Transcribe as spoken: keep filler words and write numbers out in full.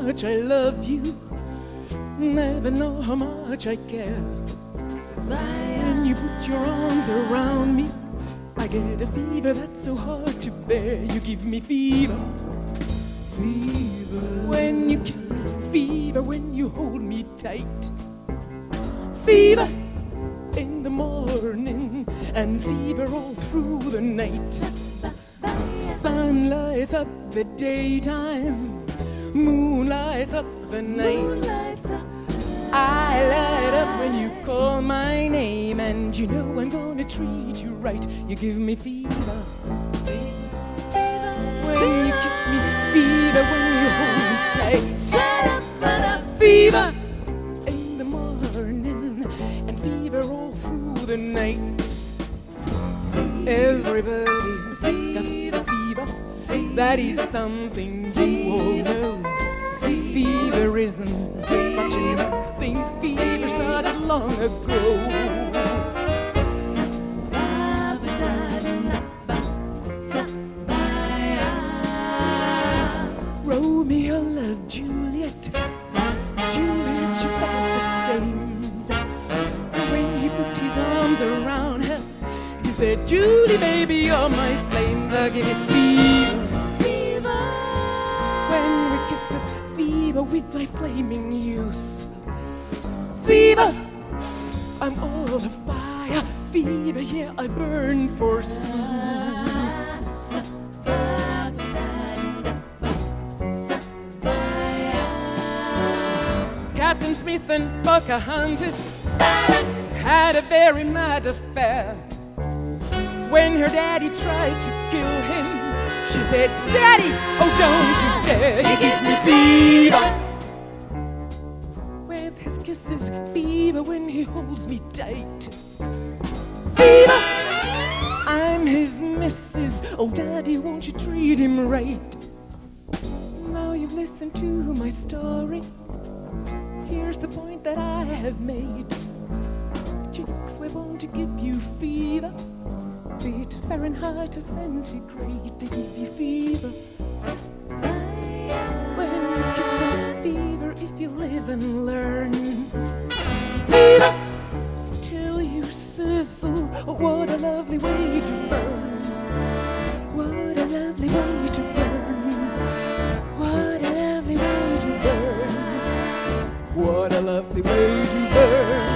much I love you, never know how much I care. When you put your arms around me, I get a fever that's so hard to bear. You give me fever, fever. When you kiss me, fever. When you hold me tight, fever in the morning and fever all through the night. Sun lights up the daytime, moon lights up the night. I light up when you call my name, and you know I'm gonna treat you right. You give me fever when you kiss me, fever when you hold me tight. Fever in the morning and fever all through the night. Everybody's got the fever, that is something you all know. Fever isn't such a new thing, fever started long ago. Romeo loved Juliet, Juliet she felt the same. When he put his arms around her, he said, Julie baby you're my flame. The give is fever, fever. When we kiss it, fever with thy flaming youth. Fever, I'm all afire. Fever, yeah, I burn forsooth. Captain Smith and Pocahontas had a very mad affair. When her daddy tried to kill him, she said, Daddy, oh don't you dare, you give me fever. With his kisses, fever when he holds me tight. Fever, I'm his missus, oh Daddy, won't you treat him right? Now you've listened to my story, here's the point that I have made. Chicks, we're born to give you fever, be it Fahrenheit or centigrade, they give you fever. When you kiss them, fever if you live and learn. Fever till you sizzle, what a lovely way to burn. What a lovely way to burn. What a lovely way to burn. What a lovely way to burn.